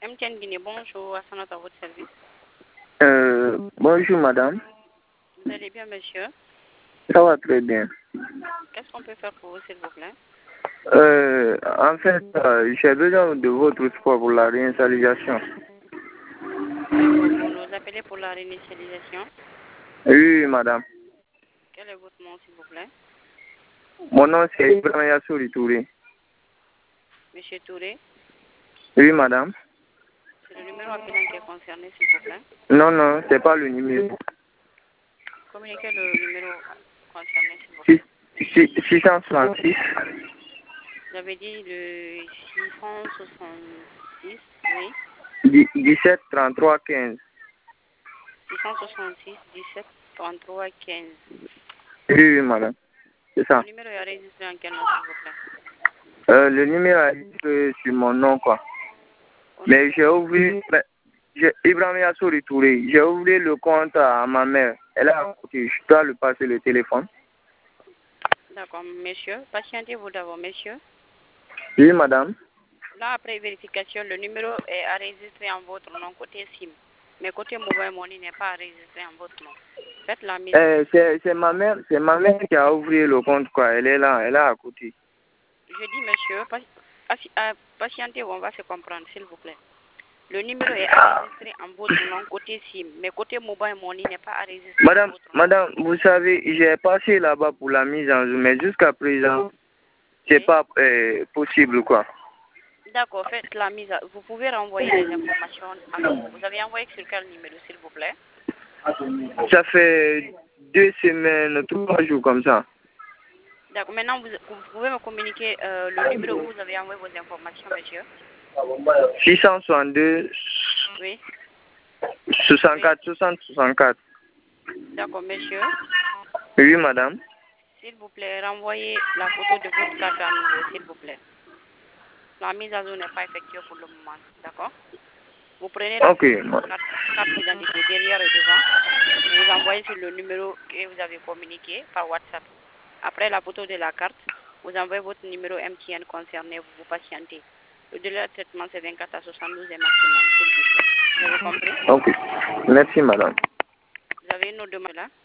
MTN Guinée, bonjour, à votre service. Bonjour madame. Vous allez bien, monsieur? Ça va très bien. Qu'est-ce qu'on peut faire pour vous, s'il vous plaît? En fait, j'ai besoin de votre support pour la réinitialisation. D'accord, vous nous appelez pour la réinitialisation. Oui, madame. Quel est votre nom, s'il vous plaît? Mon nom c'est Ibrahim Yassouri Touré. Monsieur Touré, Oui, madame. c'est le numéro appelant qui est concerné, s'il vous plaît. Non, non, c'est pas le numéro. Communiquez le numéro concerné, s'il vous plaît. 666 Vous avez dit le 666, oui. 17 33 15. 666 17 33 15. Oui, oui, madame. C'est ça. Le numéro est enregistré en quel nom, s'il vous plaît? Le numéro est sur mon nom, quoi. Mais j'ai ouvert, Ibrahim Yassouri Touré, j'ai ouvert le compte à ma mère. Elle a je dois lui passer le téléphone. D'accord, monsieur. Patientez-vous d'abord, monsieur. Oui, madame. Là, après vérification, le numéro est enregistré en votre nom côté SIM. Mais côté mobile money n'est pas enregistré en votre nom. Faites la mise. C'est ma mère qui a ouvert le compte, quoi. Elle est là, elle est à côté. Je dis, monsieur, patientez-vous, on va se comprendre, s'il vous plaît. Le numéro est enregistré en votre nom côté SIM, mais côté mobile money n'est pas enregistré en votre nom. Madame, vous savez, j'ai passé là-bas pour la mise en jeu, mais jusqu'à présent, c'est pas possible, quoi. D'accord, faites la mise. Vous pouvez renvoyer les informations à nouveau. Vous avez envoyé sur quel numéro, s'il vous plaît? Ça fait 2 semaines, 3 jours comme ça. D'accord, maintenant vous pouvez me communiquer le numéro où vous avez envoyé vos informations, monsieur? 662 Oui. 64 60 64. D'accord, monsieur. Oui, madame. S'il vous plaît, renvoyez la photo de votre carte à nouveau, s'il vous plaît. La mise à jour n'est pas effectuée pour le moment, d'accord? Vous prenez la photo de votre carte d'identité derrière et devant. Vous envoyez sur le numéro que vous avez communiqué par WhatsApp. Après la photo de la carte, vous envoyez votre numéro MTN concerné, vous patientez. Le délai de traitement, c'est 24 à 72 et maximum, s'il vous plaît. Vous avez compris? Ok. Merci, madame. Vous avez une autre demande là?